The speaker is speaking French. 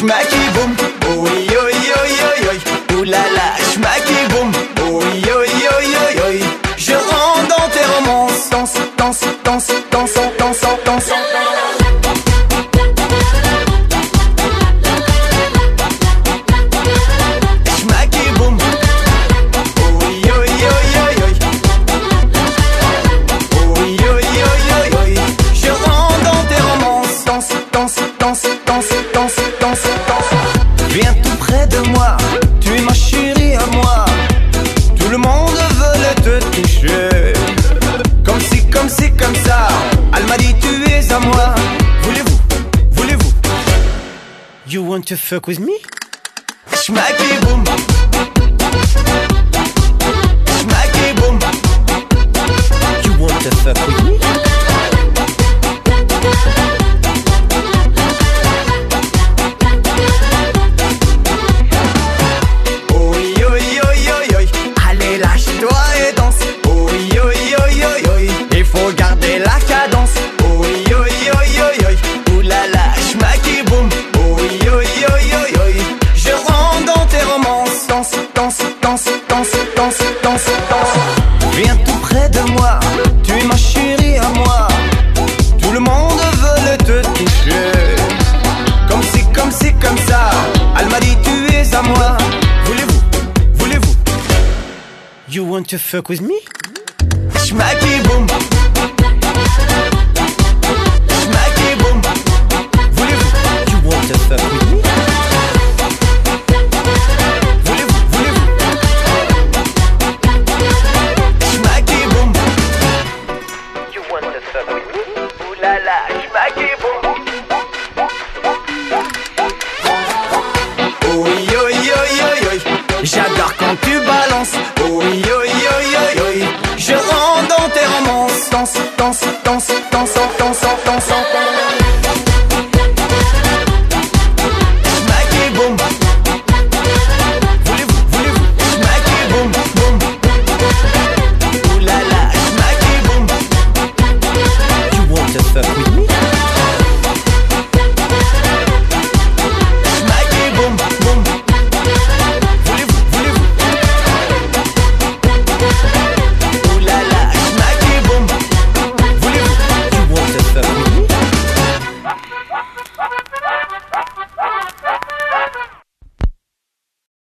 schmacky boum. Oh yo yo yo yo. Ouh là là, schmacky boum. Oh yo yo yo yo. Je rentre dans tes romances. Danse, danse, danse, danse, danse, danse. Schmacky boum. Oh yo yo yo yo. Oh yo yo yo yo. Je rentre dans tes romances. Danse, danse, danse, danse, danse, danse, danse. Viens tout près de moi, tu es ma chérie à moi. Tout le monde veut te toucher. Comme si, comme si, comme ça. Elle m'a dit tu es à moi. Voulez-vous, voulez-vous? You want to fuck with me? Schmacky boom. Schmacky boom. You want to fuck with me? Oh yo yo yo yo. Allez lâche-toi et danse. Oh yo yo yo yo. Il faut garder la cadence. Oh yo yo yo yo. Ouh là là, schmacky boom. Oh yo yo yo yo. Je rentre dans tes romances. Danse, danse, danse, danse, danse, danse, danse. Viens tout près de moi, tu es ma chérie à moi. Tout le monde veut te toucher. Comme si, comme si, comme ça. Elle m'a dit tu es à moi. Voulez-vous, voulez-vous? You want to fuck with me? Schmacky boom. Schmacky boom. Voulez-vous? You want to fuck with me? Voulez-vous, voulez-vous? Schmacky boom. You want to fuck with me? Ouh là là, schmacky boom. Oh yo yo yo yo. J'adore quand tu balances.